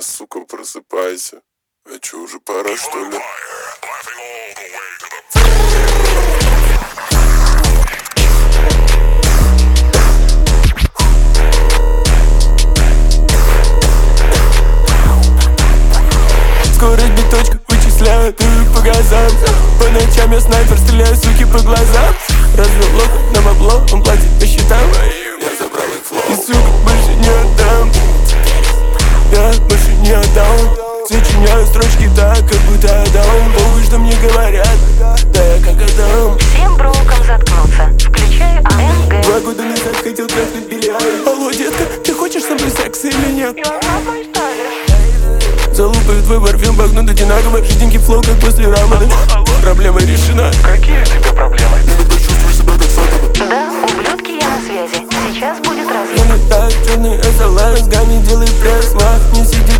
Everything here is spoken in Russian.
Нормально, сука, просыпайся. А чё, уже пора, что ли? Скорость биточка, вычисляю по газам. По ночам я снайпер, стреляю, суки, по глазам. Развел лоб на бабло, он платит по счетам. Я забрал их флоу. И, сука, больше не отдам. Я больше не отдам. Сочиняю строчки так, как будто отдам. Богу, что мне говорят, да я как отдам. Всем броукам заткнуться, включаю АНГ. 2 года назад хотел трахнуть Билли Айлиш. Алло, детка, ты хочешь со мной секс или нет? Залупаю твой варфилм, багнут одинаково. Жиденький флоу, как после рамада. Проблема решена. Какие у тебя проблемы? Да, ублюдки, я на связи. Сейчас будет Я разъем. не так, черный SLS, гани, делай пресс, лах, не сиди.